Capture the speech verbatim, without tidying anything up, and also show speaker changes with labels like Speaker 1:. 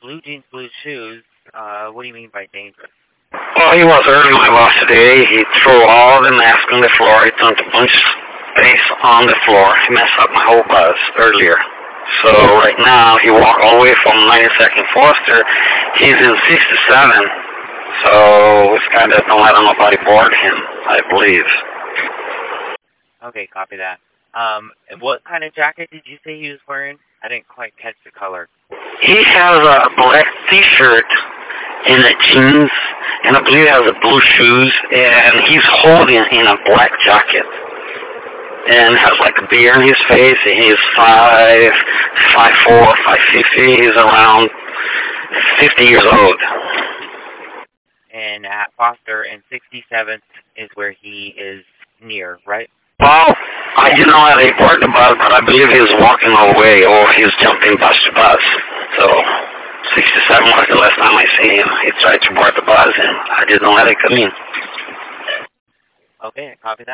Speaker 1: blue jeans, blue shoes. Uh, what do you mean by dangerous?
Speaker 2: Well, he was early my boss today. He threw all the masks on the floor. He dumped a bunch of space on the floor. He messed up my whole bus earlier. So right now, he walked all the way from ninety-second Foster. He's in sixty-seven. So it's kind of don't let nobody board him, I believe.
Speaker 1: Okay, copy that. Um, what kind of jacket did you say he was wearing? I didn't quite catch the color.
Speaker 2: He has a black T-shirt and a jeans, and I believe he has a blue shoes, and he's holding in a black jacket. And has like a beard in his face, and he's five, five four, five fifty. He's around fifty years old.
Speaker 1: And at Foster and sixty-seventh is where he is near, right?
Speaker 2: Well, I didn't know how they boarded the bus, but I believe he was walking away, or he was jumping bus to bus. So sixty-seven was the last time I seen him. He tried to board the bus, and I didn't know how they come in.
Speaker 1: Okay, copy that.